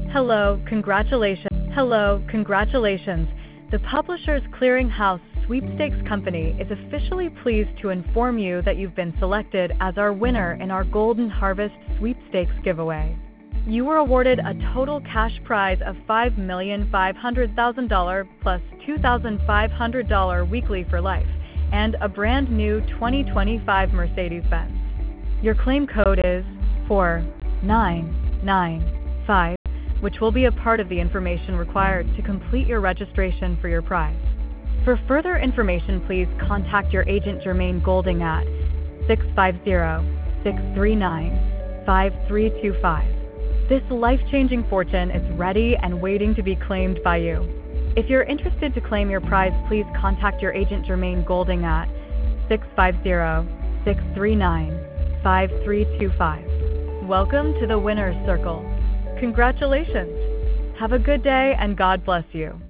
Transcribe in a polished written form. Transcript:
Hello, congratulations. The Publishers Clearinghouse Sweepstakes Company is officially pleased to inform you that you've been selected as our winner in our Golden Harvest Sweepstakes giveaway. You were awarded a total cash prize of $5,500,000 plus $2,500 weekly for life and a brand new 2025 Mercedes-Benz. Your claim code is 4995, which will be a part of the information required to complete your registration for your prize. For further information, please contact your agent Jermaine Golding at 650-639-5325. This life-changing fortune is ready and waiting to be claimed by you. If you're interested to claim your prize, please contact your agent Jermaine Golding at 650-639-5325. Welcome to the Winner's Circle. Congratulations. Have a good day and God bless you.